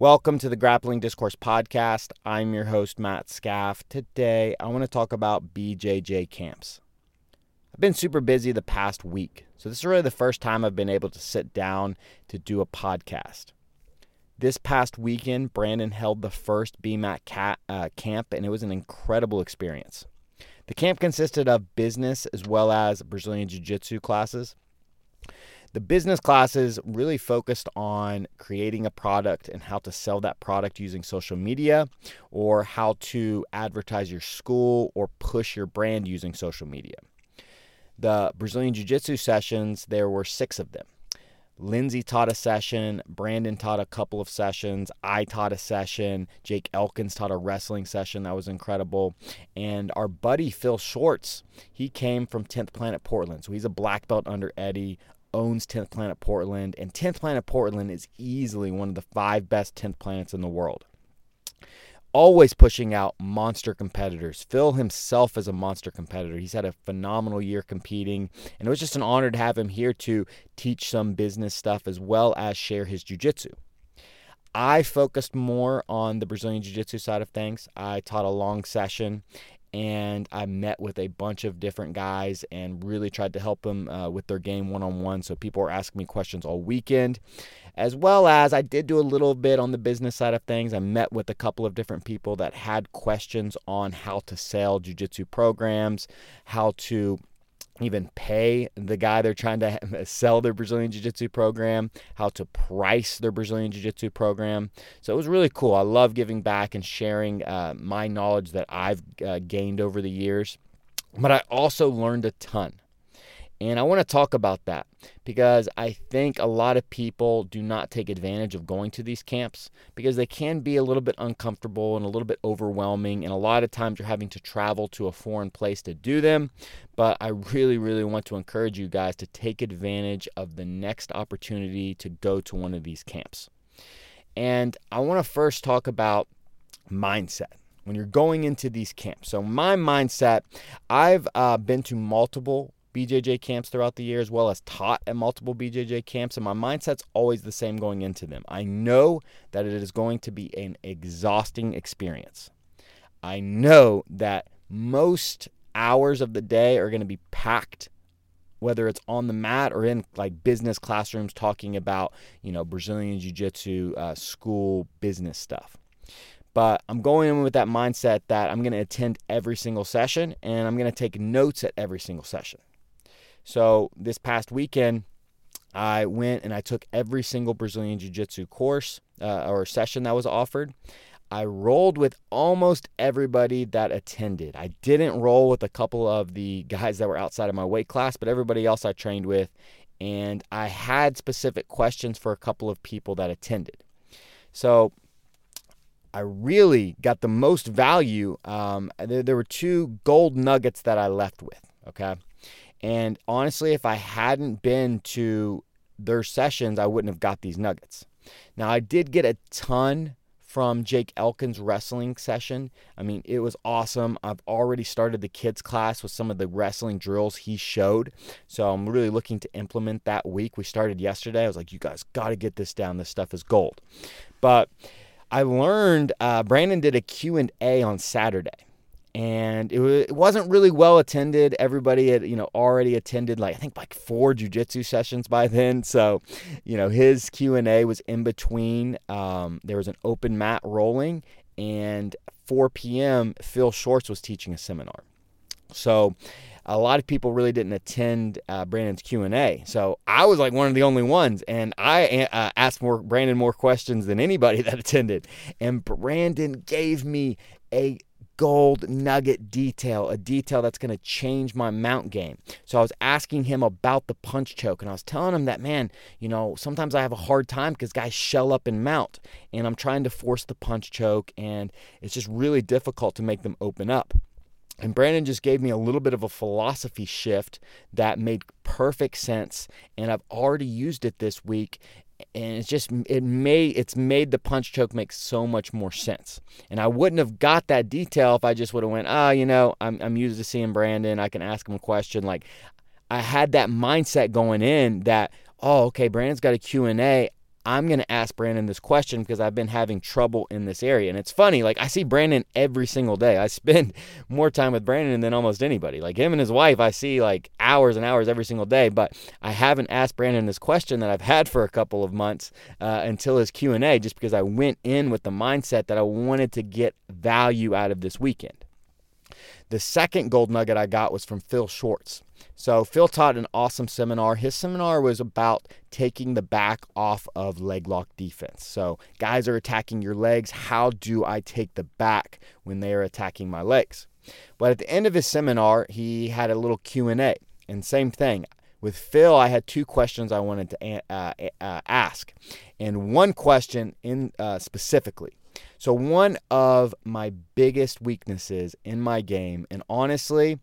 Welcome to the Grappling Discourse Podcast. I'm your host, Matt Scaff. Today, I want to talk about BJJ camps. I've been super busy the past week, so this is really the first time I've been able to sit down to do a podcast. This past weekend, Brandon held the first BMAT camp, and it was an incredible experience. The camp consisted of business as well as Brazilian Jiu-Jitsu classes. The business classes really focused on creating a product and how to sell that product using social media, or how to advertise your school or push your brand using social media. The Brazilian Jiu-Jitsu sessions, there were 6 of them. Lindsay taught a session, Brandon taught a couple of sessions, I taught a session, Jake Elkins taught a wrestling session that was incredible, and our buddy Phil Shorts, he came from 10th Planet Portland, so he's a black belt under Eddie, owns 10th Planet Portland, and 10th Planet Portland is easily one of the 5 best 10th planets in the world. Always pushing out monster competitors. Phil himself is a monster competitor. He's had a phenomenal year competing, and it was just an honor to have him here to teach some business stuff as well as share his jiu-jitsu. I focused more on the Brazilian jiu-jitsu side of things. I taught a long session, and I met with a bunch of different guys and really tried to help them with their game one-on-one. So people were asking me questions all weekend, as well as I did do a little bit on the business side of things. I met with a couple of different people that had questions on how to sell jiu-jitsu programs, how to even pay the guy they're trying to sell their Brazilian Jiu-Jitsu program, how to price their Brazilian Jiu-Jitsu program. So it was really cool. I love giving back and sharing my knowledge that I've gained over the years. But I also learned a ton. And I want to talk about that because I think a lot of people do not take advantage of going to these camps because they can be a little bit uncomfortable and a little bit overwhelming. And a lot of times you're having to travel to a foreign place to do them. But I really, really want to encourage you guys to take advantage of the next opportunity to go to one of these camps. And I want to first talk about mindset when you're going into these camps. So my mindset, I've been to multiple BJJ camps throughout the year, as well as taught at multiple BJJ camps, and my mindset's always the same going into them. I know that it is going to be an exhausting experience. I know that most hours of the day are going to be packed, whether it's on the mat or in like business classrooms talking about, Brazilian Jiu-Jitsu school business stuff. But I'm going in with that mindset that I'm going to attend every single session and I'm going to take notes at every single session. So this past weekend, I went and I took every single Brazilian Jiu-Jitsu course or session that was offered. I rolled with almost everybody that attended. I didn't roll with a couple of the guys that were outside of my weight class, but everybody else I trained with. And I had specific questions for a couple of people that attended. So I really got the most value. There were 2 gold nuggets that I left with, okay? And honestly, if I hadn't been to their sessions, I wouldn't have got these nuggets. Now, I did get a ton from Jake Elkins' wrestling session. I mean, it was awesome. I've already started the kids class with some of the wrestling drills he showed. So I'm really looking to implement that week. We started yesterday. I was like, you guys got to get this down. This stuff is gold. But I learned Brandon did a Q&A on Saturday. And it wasn't really well attended. Everybody had, already attended I think 4 jiu-jitsu sessions by then. So, his Q&A was in between. There was an open mat rolling, and 4 p.m. Phil Shorts was teaching a seminar. So a lot of people really didn't attend Brandon's Q&A. So I was one of the only ones, and I asked Brandon more questions than anybody that attended. And Brandon gave me a gold nugget detail, a detail that's going to change my mount game. So I was asking him about the punch choke, and I was telling him that, man, sometimes I have a hard time because guys shell up and mount, and I'm trying to force the punch choke, and it's just really difficult to make them open up. And Brandon just gave me a little bit of a philosophy shift that made perfect sense, and I've already used it this week. And it's made the punch choke make so much more sense. And I wouldn't have got that detail if I just would have went, I'm used to seeing Brandon. I can ask him a question. I had that mindset going in that, okay, Brandon's got a Q&A. I'm going to ask Brandon this question because I've been having trouble in this area. And it's funny, like I see Brandon every single day. I spend more time with Brandon than almost anybody. Like him and his wife, I see like hours and hours every single day. But I haven't asked Brandon this question that I've had for a couple of months until his Q&A, just because I went in with the mindset that I wanted to get value out of this weekend. The second gold nugget I got was from Phil Schwartz. So Phil taught an awesome seminar. His seminar was about taking the back off of leg lock defense. So guys are attacking your legs. How do I take the back when they are attacking my legs? But at the end of his seminar, he had a little Q&A. And same thing. With Phil, I had two questions I wanted to ask. And one question specifically. So one of my biggest weaknesses in my game, and honestly,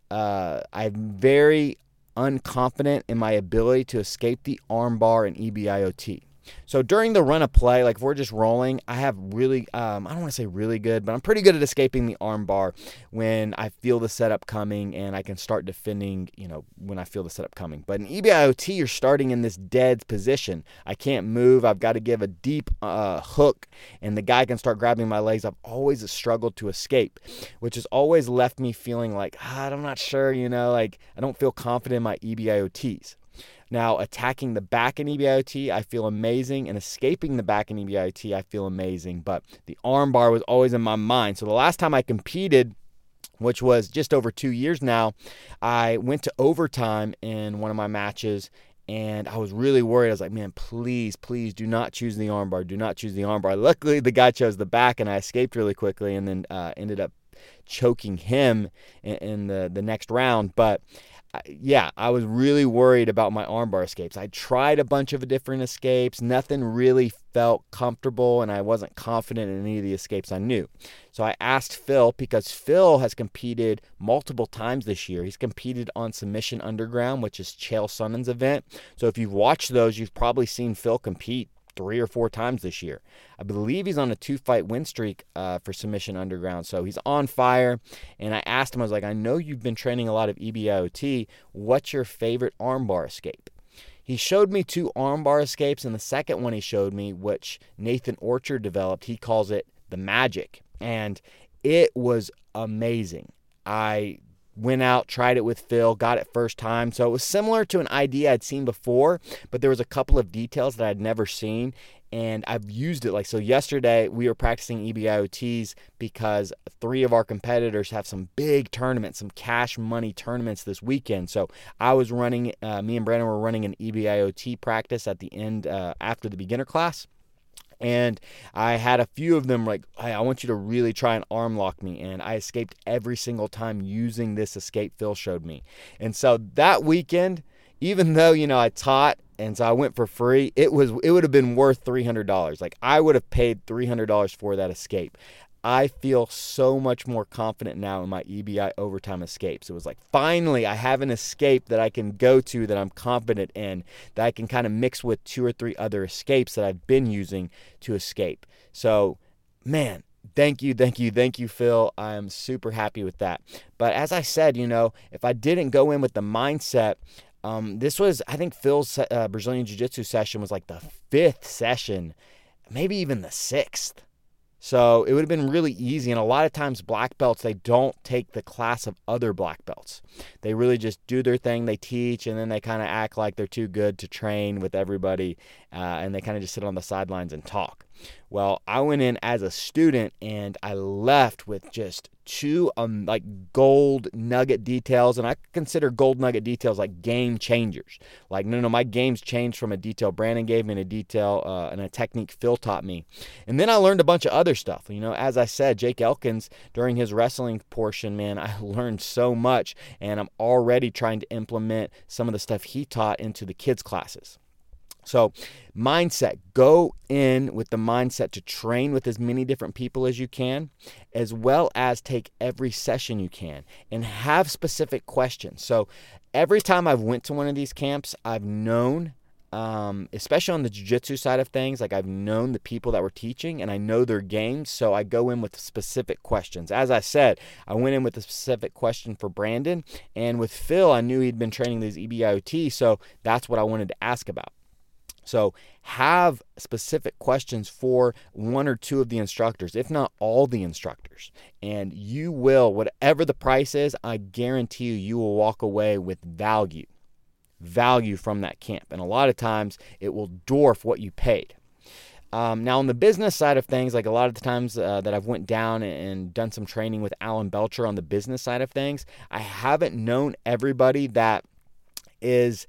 I'm very unconfident in my ability to escape the armbar and EBIOT. So during the run of play, like if we're just rolling, I have really, I don't want to say really good, but I'm pretty good at escaping the armbar when I feel the setup coming and I can start defending, when I feel the setup coming. But in EBIOT, you're starting in this dead position. I can't move. I've got to give a deep hook and the guy can start grabbing my legs. I've always struggled to escape, which has always left me feeling like, I'm not sure, like I don't feel confident in my EBIOTs. Now, attacking the back in EBIOT, I feel amazing, and escaping the back in EBIOT, I feel amazing, but the arm bar was always in my mind. So the last time I competed, which was just over 2 years now, I went to overtime in one of my matches, and I was really worried. I was like, man, please do not choose the arm bar. Do not choose the arm bar. Luckily, the guy chose the back, and I escaped really quickly and then ended up choking him in the next round. But yeah, I was really worried about my armbar escapes. I tried a bunch of different escapes. Nothing really felt comfortable, and I wasn't confident in any of the escapes I knew. So I asked Phil, because Phil has competed multiple times this year. He's competed on Submission Underground, which is Chael Sonnen's event. So if you've watched those, you've probably seen Phil compete 3 or 4 times this year. I believe he's on a 2-fight win streak for Submission Underground, so he's on fire. And I asked him, I was like, I know you've been training a lot of EBIOT. What's your favorite armbar escape? He showed me 2 armbar escapes, and the second one he showed me, which Nathan Orchard developed, he calls it the Magic. And it was amazing. I went out, tried it with Phil, got it first time. So it was similar to an idea I'd seen before, but there was a couple of details that I'd never seen, and I've used it. So yesterday we were practicing EBIOTs because 3 of our competitors have some big tournaments, some cash money tournaments this weekend. So I was running, me and Brandon were running an EBIOT practice at the end after the beginner class. And I had a few of them like, hey, I want you to really try and arm lock me. And I escaped every single time using this escape Phil showed me. And so that weekend, even though, I taught and so I went for free, it would have been worth $300. Like I would have paid $300 for that escape. I feel so much more confident now in my EBI overtime escapes. It was like, finally, I have an escape that I can go to that I'm confident in, that I can kind of mix with 2 or 3 other escapes that I've been using to escape. So, man, thank you, Phil. I am super happy with that. But as I said, if I didn't go in with the mindset, this was, I think Phil's Brazilian Jiu-Jitsu session was like the 5th session, maybe even the 6th. So it would have been really easy. And a lot of times black belts, they don't take the class of other black belts. They really just do their thing, they teach, and then they kind of act like they're too good to train with everybody. And they kind of just sit on the sidelines and talk. Well, I went in as a student and I left with just 2 like gold nugget details, and I consider gold nugget details like game changers. Like, no, my game's changed from a detail Brandon gave me and a detail and a technique Phil taught me. And then I learned a bunch of other stuff. As I said, Jake Elkins, during his wrestling portion, man, I learned so much, and I'm already trying to implement some of the stuff he taught into the kids' classes. So mindset, go in with the mindset to train with as many different people as you can, as well as take every session you can and have specific questions. So every time I've went to one of these camps, I've known, especially on the jiu-jitsu side of things, like I've known the people that were teaching and I know their games. So I go in with specific questions. As I said, I went in with a specific question for Brandon, and with Phil, I knew he'd been training these EBIOT. So that's what I wanted to ask about. So have specific questions for one or two of the instructors, if not all the instructors. And you will, whatever the price is, I guarantee you will walk away with value from that camp. And a lot of times it will dwarf what you paid. Now on the business side of things, like a lot of the times that I've went down and done some training with Alan Belcher on the business side of things, I haven't known everybody that is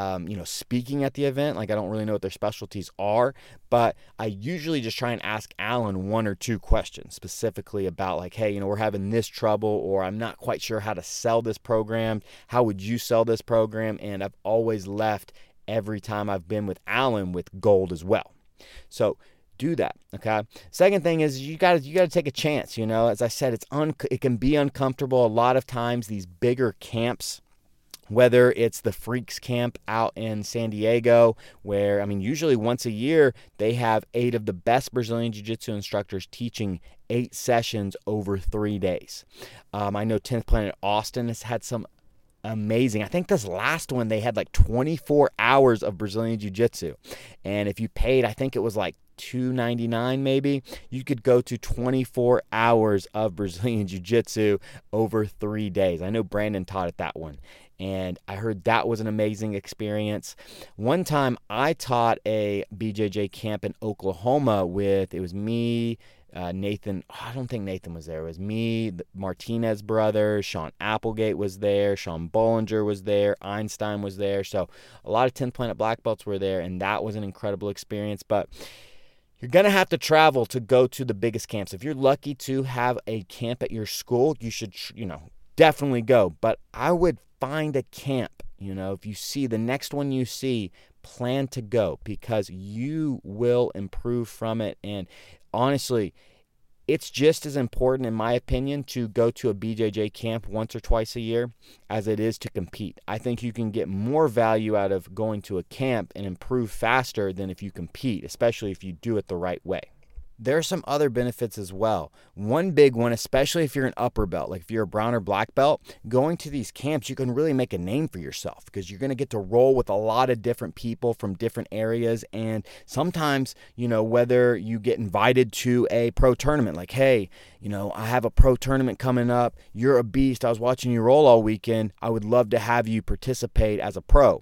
speaking at the event. Like I don't really know what their specialties are, but I usually just try and ask Alan one or two questions specifically about like, hey, we're having this trouble, or I'm not quite sure how to sell this program. How would you sell this program? And I've always left every time I've been with Alan with gold as well. So do that, okay? Second thing is you got to take a chance. As I said, it can be uncomfortable. A lot of times these bigger camps, whether it's the Freaks Camp out in San Diego, where, usually once a year, they have 8 of the best Brazilian Jiu-Jitsu instructors teaching 8 sessions over 3 days. I know 10th Planet Austin has had some amazing. I think this last one, they had like 24 hours of Brazilian Jiu-Jitsu. And if you paid, I think it was like $299 maybe, you could go to 24 hours of Brazilian Jiu-Jitsu over 3 days. I know Brandon taught at that one, and I heard that was an amazing experience. One time I taught a BJJ camp in Oklahoma it was me, Nathan, I don't think Nathan was there. It was me, the Martinez brothers, Sean Applegate was there, Sean Bollinger was there, Einstein was there. So a lot of 10th Planet Black Belts were there, and that was an incredible experience. But you're going to have to travel to go to the biggest camps. If you're lucky to have a camp at your school, you should, definitely go. But I would find a camp, if you see the next one you see, plan to go, because you will improve from it. And honestly, it's just as important, in my opinion, to go to a BJJ camp once or twice a year as it is to compete. I think you can get more value out of going to a camp and improve faster than if you compete, especially if you do it the right way. There are some other benefits as well. One big one, especially if you're an upper belt, like if you're a brown or black belt, going to these camps, you can really make a name for yourself, because you're going to get to roll with a lot of different people from different areas. And sometimes, whether you get invited to a pro tournament, like, hey, I have a pro tournament coming up. You're a beast. I was watching you roll all weekend. I would love to have you participate as a pro.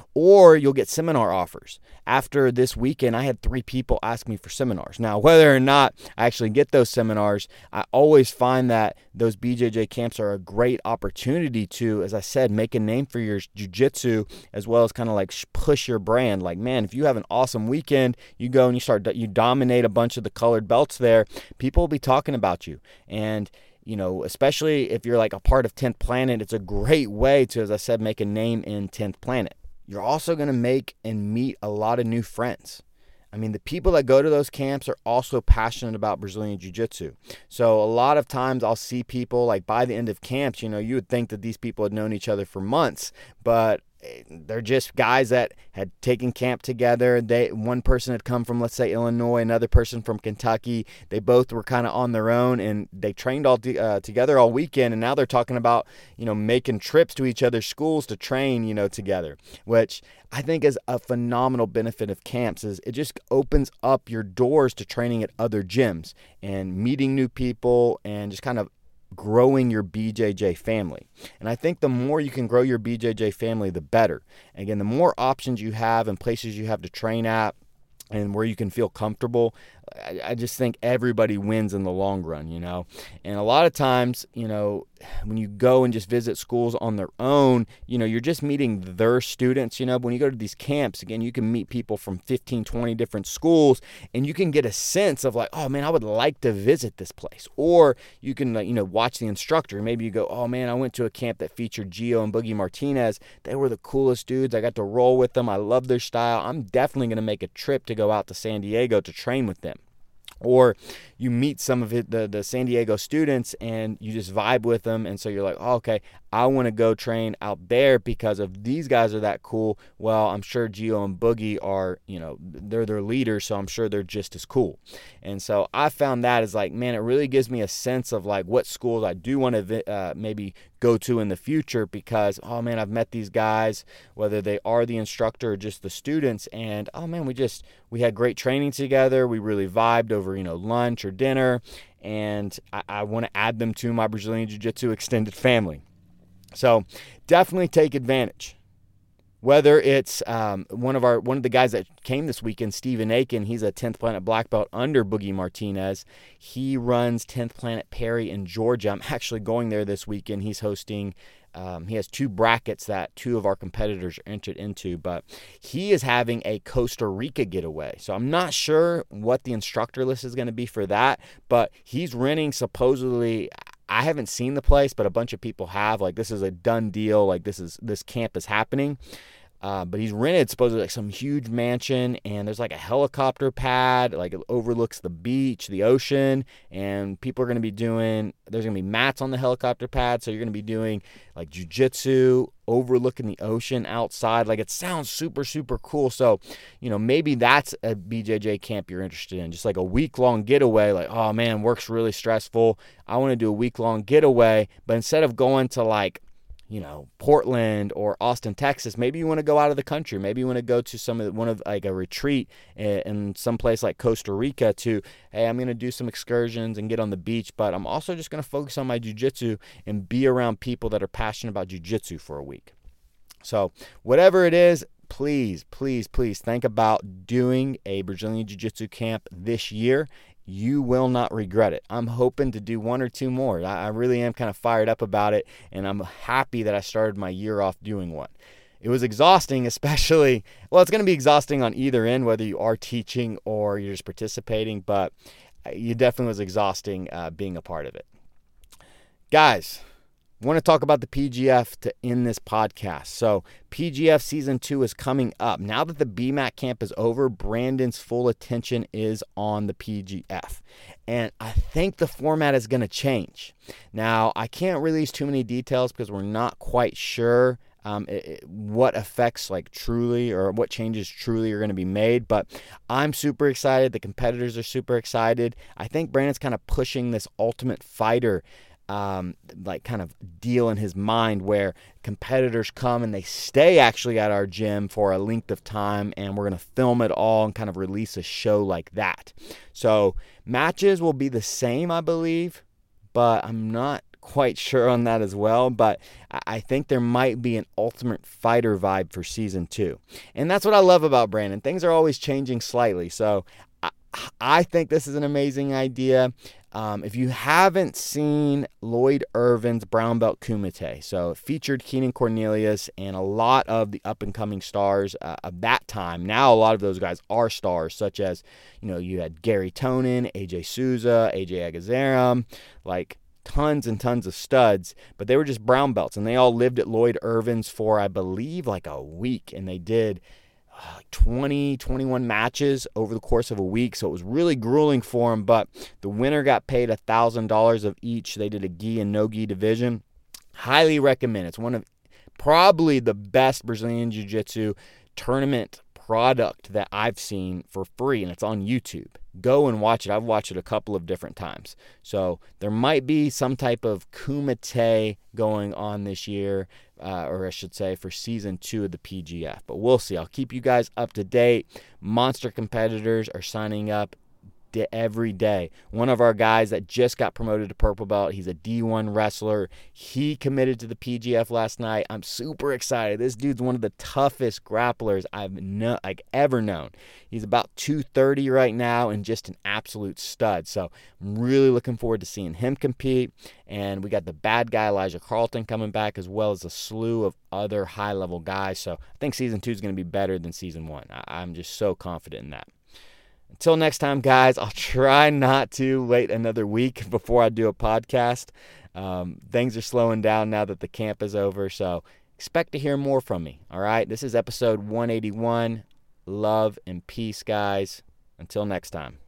Or you'll get seminar offers. After this weekend, I had 3 people ask me for seminars. Now, whether or not I actually get those seminars, I always find that those BJJ camps are a great opportunity to, as I said, make a name for your jiu-jitsu, as well as kind of like push your brand. Like, man, if you have an awesome weekend, you go and you dominate a bunch of the colored belts there, people will be talking about you. And especially if you're like a part of 10th Planet, it's a great way to, as I said, make a name in 10th Planet. You're also going to make and meet a lot of new friends. The people that go to those camps are also passionate about Brazilian Jiu-Jitsu. So a lot of times I'll see people, like by the end of camps, you would think that these people had known each other for months, but they're just guys that had taken camp together. One person had come from, let's say, Illinois, another person from Kentucky. They both were kind of on their own, and they trained all together all weekend, and now they're talking about, making trips to each other's schools to train, together, which I think is a phenomenal benefit of camps. Is it just opens up your doors to training at other gyms and meeting new people and just kind of growing your BJJ family. And I think the more you can grow your BJJ family, the better. And again, the more options you have and places you have to train at and where you can feel comfortable, I just think everybody wins in the long run, And a lot of times, when you go and just visit schools on their own, you're just meeting their students, But when you go to these camps, again, you can meet people from 15, 20 different schools, and you can get a sense of like, oh man, I would like to visit this place. Or you can, watch the instructor. Maybe you go, oh man, I went to a camp that featured Gio and Boogie Martinez. They were the coolest dudes. I got to roll with them. I love their style. I'm definitely going to make a trip to go out to San Diego to train with them. Or you meet some of the San Diego students, and you just vibe with them. And so you're like, oh, okay, I want to go train out there because of these guys are that cool. Well, I'm sure Gio and Boogie are, they're their leaders, so I'm sure they're just as cool. And so I found that is like, man, it really gives me a sense of like what schools I do want to maybe go to in the future, because, oh man, I've met these guys, whether they are the instructor or just the students, and oh man, we had great training together. We really vibed over, lunch or dinner, and I want to add them to my Brazilian Jiu-Jitsu extended family. So definitely take advantage. Whether it's one of the guys that came this weekend, Stephen Aiken, he's a 10th Planet Black Belt under Boogie Martinez. He runs 10th Planet Perry in Georgia. I'm actually going there this weekend. He's hosting, he has 2 brackets that 2 of our competitors are entered into, but he is having a Costa Rica getaway. So I'm not sure what the instructor list is going to be for that, but he's renting supposedly, I haven't seen the place, but a bunch of people have. Like, this is a done deal. Like, this camp is happening. But he's rented supposedly like some huge mansion, and there's like a helicopter pad, like it overlooks the beach, the ocean, and people are going to be there's going to be mats on the helicopter pad, so you're going to be doing like jiu-jitsu overlooking the ocean outside. Like, it sounds super, super cool. So, maybe that's a BJJ camp you're interested in, just like a week-long getaway. Like, oh man, work's really stressful. I want to do a week-long getaway, but instead of going to like, Portland or Austin, Texas, maybe you want to go out of the country. Maybe you want to go to like a retreat in some place like Costa Rica to, hey, I'm going to do some excursions and get on the beach, but I'm also just going to focus on my jiu-jitsu and be around people that are passionate about jiu-jitsu for a week. So whatever it is, please, please, please think about doing a Brazilian Jiu-Jitsu camp this year. You will not regret it. I'm hoping to do 1 or 2 more. I really am kind of fired up about it, and I'm happy that I started my year off doing one. It was exhausting, especially, well, it's going to be exhausting on either end, whether you are teaching or you're just participating, but it definitely was exhausting being a part of it. Guys, I want to talk about the PGF to end this podcast. So PGF Season 2 is coming up. Now that the BMAC camp is over, Brandon's full attention is on the PGF. And I think the format is going to change. Now, I can't release too many details because we're not quite sure what effects like truly or what changes truly are going to be made. But I'm super excited. The competitors are super excited. I think Brandon's kind of pushing this Ultimate Fighter like kind of deal in his mind where competitors come and they stay actually at our gym for a length of time, and we're going to film it all and kind of release a show like that. So matches will be the same, I believe, but I'm not quite sure on that as well. But I think there might be an Ultimate Fighter vibe for Season 2. And that's what I love about Brandon. Things are always changing slightly. So I think this is an amazing idea. If you haven't seen Lloyd Irvin's Brown Belt Kumite, so it featured Keenan Cornelius and a lot of the up-and-coming stars of that time. Now a lot of those guys are stars, such as, you had Gary Tonin, AJ Souza, AJ Agazaram, like tons and tons of studs, but they were just brown belts, and they all lived at Lloyd Irvin's for, I believe, like a week, and they did 21 matches over the course of a week, so it was really grueling for them, but the winner got paid $1,000 of each. They did a gi and no gi division. Highly recommend. It's one of probably the best Brazilian Jiu-Jitsu tournament product that I've seen for free, and it's on YouTube. Go and watch it. I've watched it a couple of different times. So there might be some type of kumite going on this year, or I should say for Season 2 of the PGF. But we'll see. I'll keep you guys up to date. Monster competitors are signing up every day. One of our guys that just got promoted to purple belt, he's a D1 wrestler. He committed to the PGF last night. I'm super excited. This dude's one of the toughest grapplers I've ever known. He's about 230 right now and just an absolute stud. So I'm really looking forward to seeing him compete. And we got the bad guy Elijah Carlton coming back, as well as a slew of other high-level guys. So I think Season 2 is going to be better than Season 1. I'm just so confident in that. Until next time, guys, I'll try not to wait another week before I do a podcast. Things are slowing down now that the camp is over, so expect to hear more from me, all right? This is episode 181. Love and peace, guys. Until next time.